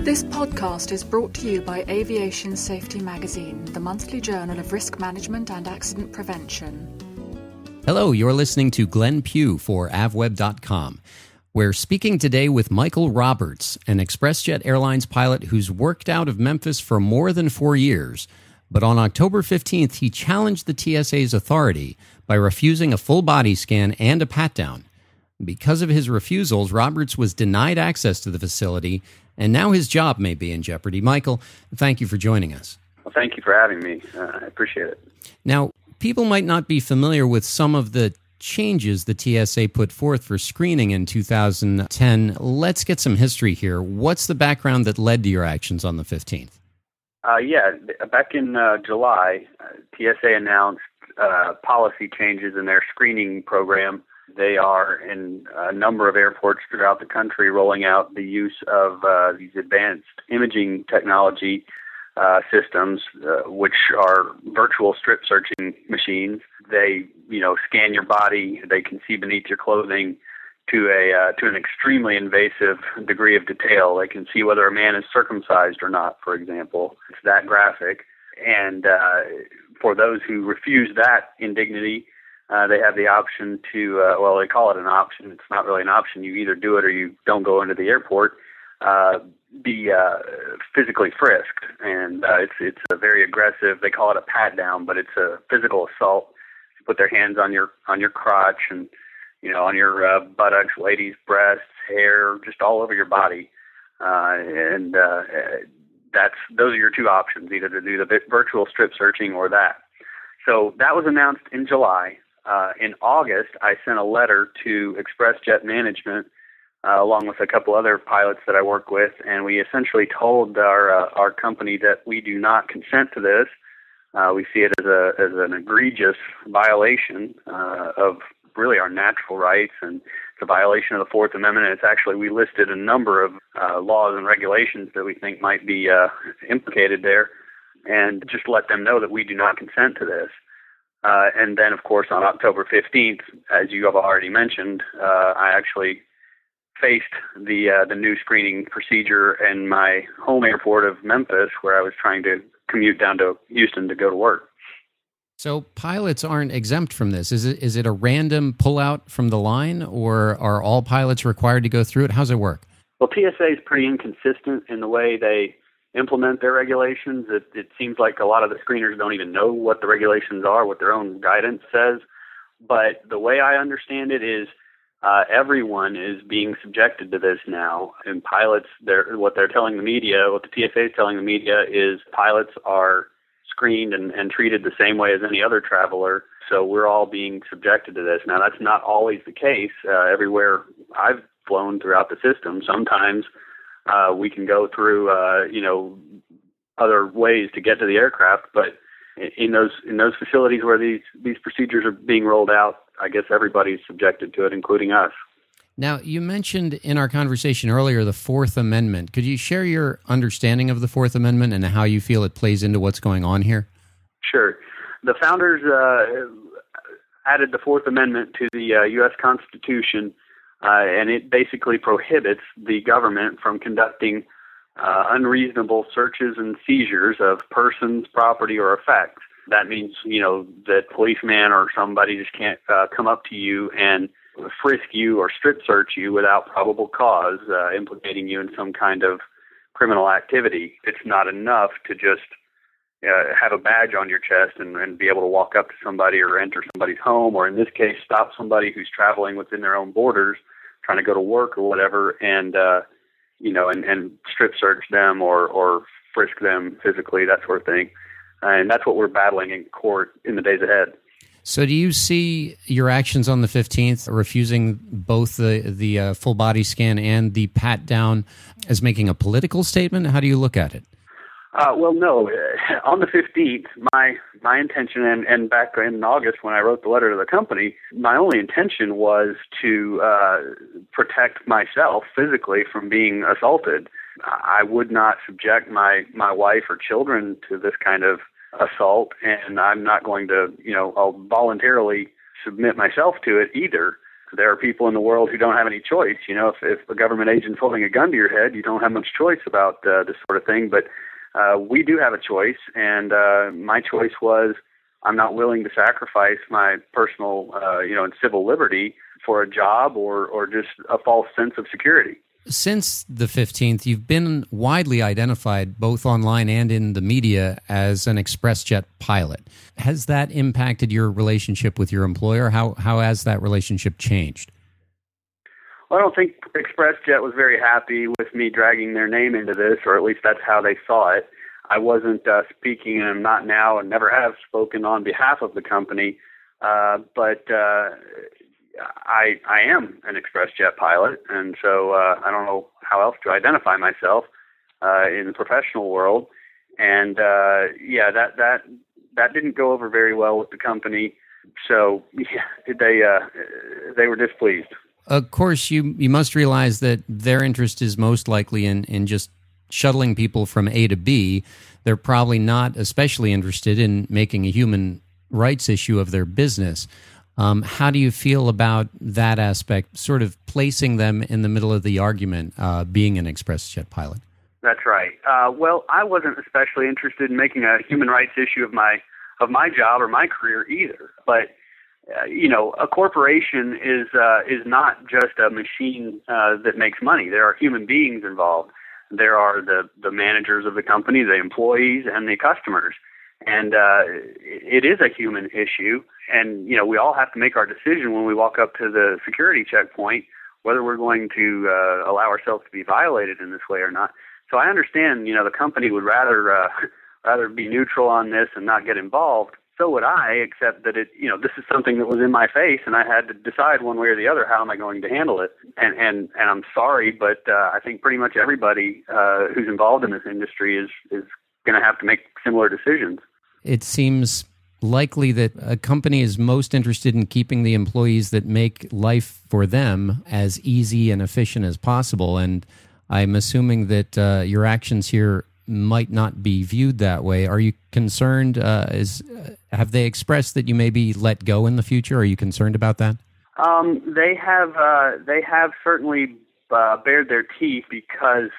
This podcast is brought to you by Aviation Safety Magazine, the monthly journal of risk management and accident prevention. Hello, you're listening to Glenn Pugh for avweb.com. We're speaking today with Michael Roberts, an ExpressJet Airlines pilot who's worked out of Memphis for more than 4 years. But on October 15th, he challenged the TSA's authority by refusing a full body scan and a pat-down. Because of his refusals, Roberts was denied access to the facility, and now his job may be in jeopardy. Michael, thank you for joining us. Well, thank you for having me. I appreciate it. Now, people might not be familiar with some of the changes the TSA put forth for screening in 2010. Let's get some history here. What's the background that led to your actions on the 15th? Back in July, TSA announced policy changes in their screening program. They are in a number of airports throughout the country rolling out the use of these advanced imaging technology systems, which are virtual strip searching machines. They, scan your body. They can see beneath your clothing to an extremely invasive degree of detail. They can see whether a man is circumcised or not, for example. It's that graphic. And for those who refuse that indignity, they have the option to, they call it an option. It's not really an option. You either do it or you don't go into the airport, be physically frisked. And it's a very aggressive, they call it a pat down, but it's a physical assault. You put their hands on your crotch and, on your buttocks, ladies' breasts, hair, just all over your body. Those are your two options, either to do the virtual strip searching or that. So that was announced in July. In August, I sent a letter to ExpressJet management, along with a couple other pilots that I work with, and we essentially told our company that we do not consent to this. We see it as an egregious violation of really our natural rights, and it's a violation of the Fourth Amendment. And it's actually, we listed a number of laws and regulations that we think might be implicated there, and just let them know that we do not consent to this. And then, of course, on October 15th, as you have already mentioned, I actually faced the new screening procedure in my home airport of Memphis, where I was trying to commute down to Houston to go to work. So pilots aren't exempt from this. Is it a random pullout from the line, or are all pilots required to go through it? How's it work? Well, TSA is pretty inconsistent in the way they implement their regulations. It seems like a lot of the screeners don't even know what the regulations are, what their own guidance says. But the way I understand it is everyone is being subjected to this now. And pilots, what they're telling the media, what the TSA is telling the media is pilots are screened and treated the same way as any other traveler. So we're all being subjected to this. Now, that's not always the case. Everywhere I've flown throughout the system, sometimes we can go through, other ways to get to the aircraft. But in those facilities where these procedures are being rolled out, I guess everybody's subjected to it, including us. Now, you mentioned in our conversation earlier the Fourth Amendment. Could you share your understanding of the Fourth Amendment and how you feel it plays into what's going on here? Sure. The founders added the Fourth Amendment to the U.S. Constitution, and it basically prohibits the government from conducting unreasonable searches and seizures of persons, property, or effects. That means, that policeman or somebody just can't come up to you and frisk you or strip search you without probable cause, implicating you in some kind of criminal activity. It's not enough to just have a badge on your chest and be able to walk up to somebody or enter somebody's home, or in this case, stop somebody who's traveling within their own borders, trying to go to work or whatever, and strip search them or frisk them physically, that sort of thing. And that's what we're battling in court in the days ahead. So do you see your actions on the 15th, refusing both the full body scan and the pat down, as making a political statement? How do you look at it? No. On the 15th, my intention, and back in August when I wrote the letter to the company, my only intention was to protect myself physically from being assaulted. I would not subject my wife or children to this kind of assault, and I'm not going to, I'll voluntarily submit myself to it either. there are people in the world who don't have any choice. If a government agent's holding a gun to your head, you don't have much choice about this sort of thing. But we do have a choice, and my choice was I'm not willing to sacrifice my personal, and civil liberty for a job or just a false sense of security. Since the 15th, you've been widely identified both online and in the media as an ExpressJet pilot. Has that impacted your relationship with your employer? How has that relationship changed? Well, I don't think ExpressJet was very happy with me dragging their name into this, or at least that's how they saw it. I wasn't speaking, and I'm not now, and never have spoken on behalf of the company, but I am an ExpressJet pilot, and so I don't know how else to identify myself in the professional world. And that didn't go over very well with the company. So they were displeased. Of course, you must realize that their interest is most likely in just shuttling people from A to B. They're probably not especially interested in making a human rights issue of their business. How do you feel about that aspect, sort of placing them in the middle of the argument, being an ExpressJet pilot? That's right. Well, I wasn't especially interested in making a human rights issue of my job or my career either. But a corporation is not just a machine that makes money. There are human beings involved. There are the managers of the company, the employees, and the customers. And it is a human issue. And, we all have to make our decision when we walk up to the security checkpoint, whether we're going to allow ourselves to be violated in this way or not. So I understand, the company would rather be neutral on this and not get involved. So would I, except that this is something that was in my face, and I had to decide one way or the other, how am I going to handle it? And I'm sorry, but I think pretty much everybody who's involved in this industry is going to have to make similar decisions. It seems likely that a company is most interested in keeping the employees that make life for them as easy and efficient as possible. And I'm assuming that your actions here might not be viewed that way. Are you concerned? Have they expressed that you may be let go in the future? Are you concerned about that? They have certainly bared their teeth because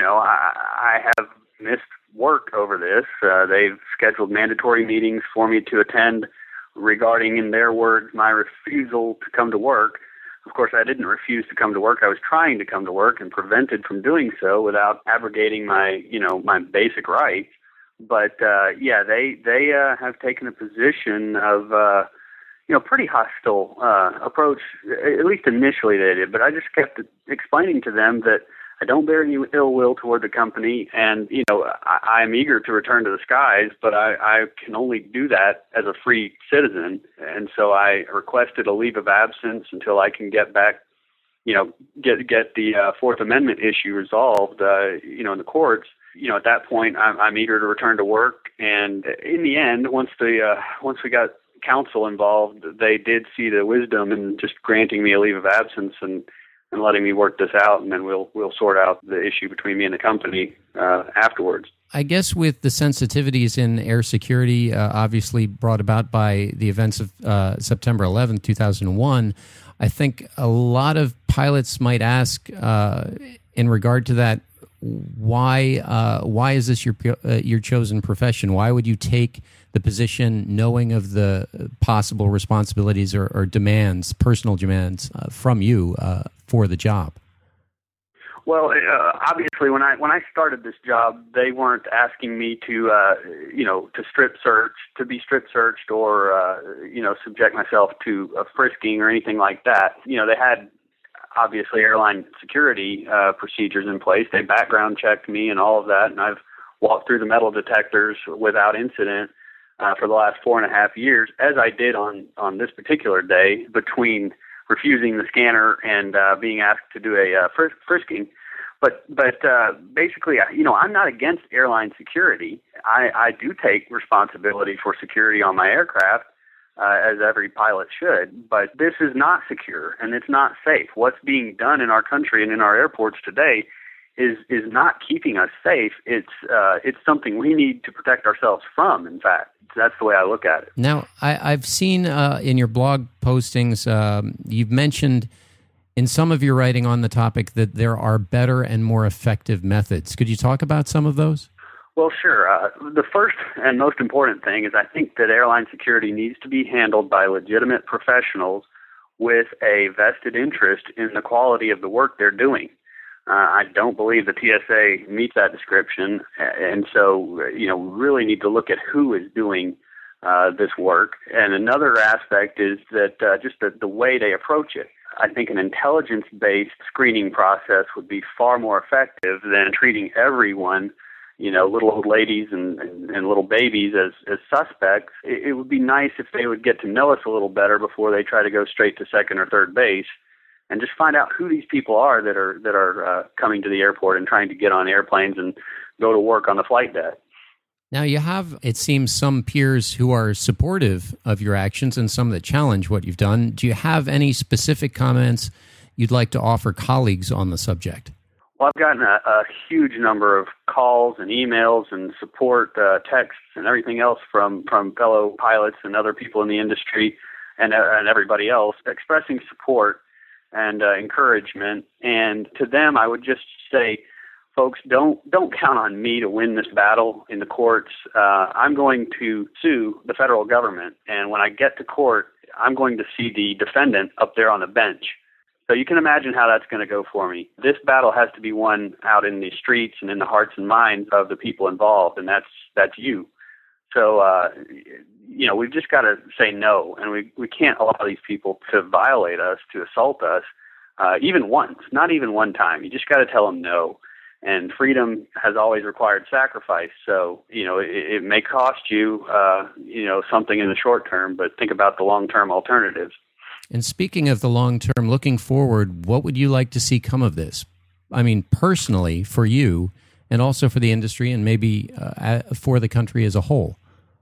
I have missed work over this. They've scheduled mandatory meetings for me to attend regarding, in their words, my refusal to come to work. Of course, I didn't refuse to come to work. I was trying to come to work and prevented from doing so without abrogating my basic rights. But they have taken a position of pretty hostile approach. At least initially they did. But I just kept explaining to them that I don't bear any ill will toward the company, and I'm eager to return to the skies, but I can only do that as a free citizen, and so I requested a leave of absence until I can get back, get the Fourth Amendment issue resolved, in the courts. At that point, I'm eager to return to work, and in the end, once we got counsel involved, they did see the wisdom in just granting me a leave of absence and letting me work this out, and then we'll sort out the issue between me and the company afterwards. I guess with the sensitivities in air security, obviously brought about by the events of September 11th, 2001, I think a lot of pilots might ask, in regard to that, why is this your chosen profession? Why would you take the position knowing of the possible responsibilities or demands, personal demands from you for the job? Well, obviously, when I started this job, they weren't asking me to be strip searched or subject myself to a frisking or anything like that. They had obviously airline security procedures in place. They background checked me and all of that, and I've walked through the metal detectors without incident for the last 4.5 years, as I did on this particular day, between refusing the scanner and being asked to do a frisking. But basically, I'm not against airline security. I do take responsibility for security on my aircraft, as every pilot should. But this is not secure, and it's not safe. What's being done in our country and in our airports today is not keeping us safe. It's something we need to protect ourselves from, in fact. That's the way I look at it. Now, I've seen in your blog postings, you've mentioned in some of your writing on the topic that there are better and more effective methods. Could you talk about some of those? Well, sure. The first and most important thing is I think that airline security needs to be handled by legitimate professionals with a vested interest in the quality of the work they're doing. I don't believe the TSA meets that description, and so we really need to look at who is doing this work. And another aspect is that just the way they approach it. I think an intelligence-based screening process would be far more effective than treating everyone, little old ladies and little babies as suspects. It would be nice if they would get to know us a little better before they try to go straight to second or third base, and just find out who these people are that are coming to the airport and trying to get on airplanes and go to work on the flight deck. Now, you have, it seems, some peers who are supportive of your actions and some that challenge what you've done. Do you have any specific comments you'd like to offer colleagues on the subject? Well, I've gotten a huge number of calls and emails and support texts and everything else from fellow pilots and other people in the industry and everybody else expressing support and encouragement. And to them, I would just say, folks, don't count on me to win this battle in the courts. I'm going to sue the federal government, and when I get to court, I'm going to see the defendant up there on the bench. So you can imagine how that's going to go for me. This battle has to be won out in the streets and in the hearts and minds of the people involved, and that's you. So, we've just got to say no, and we can't allow these people to violate us, to assault us, even once, not even one time. You just got to tell them no. And freedom has always required sacrifice. So, it may cost you, something in the short term, but think about the long-term alternatives. And speaking of the long term, looking forward, what would you like to see come of this? I mean, personally, for you, and also for the industry, and maybe for the country as a whole?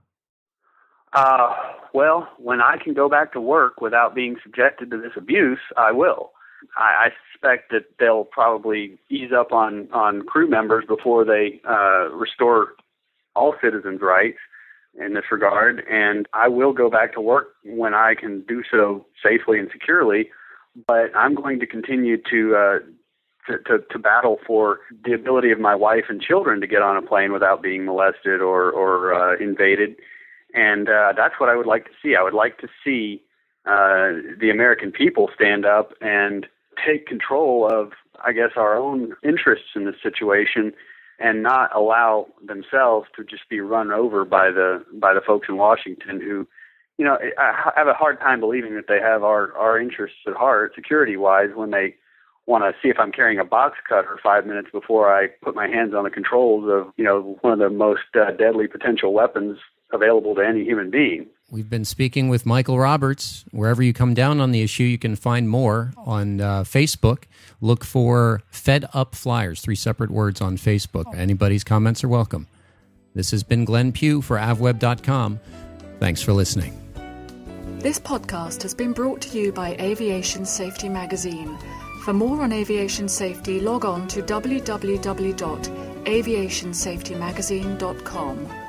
Well, when I can go back to work without being subjected to this abuse, I will. I suspect that they'll probably ease up on crew members before they restore all citizens' rights in this regard, and I will go back to work when I can do so safely and securely, but I'm going to continue to battle for the ability of my wife and children to get on a plane without being molested or invaded, and that's what I would like to see. I would like to see the American people stand up and take control of, I guess, our own interests in this situation, and not allow themselves to just be run over by the folks in Washington who, I have a hard time believing that they have our interests at heart, security-wise, when they want to see if I'm carrying a box cutter 5 minutes before I put my hands on the controls of, one of the most deadly potential weapons available to any human being. We've been speaking with Michael Roberts. Wherever you come down on the issue, you can find more on Facebook. Look for Fed Up Flyers, 3 separate words on Facebook. Anybody's comments are welcome. This has been Glenn Pugh for avweb.com. Thanks for listening. This podcast has been brought to you by Aviation Safety Magazine. For more on aviation safety, log on to www.aviationsafetymagazine.com.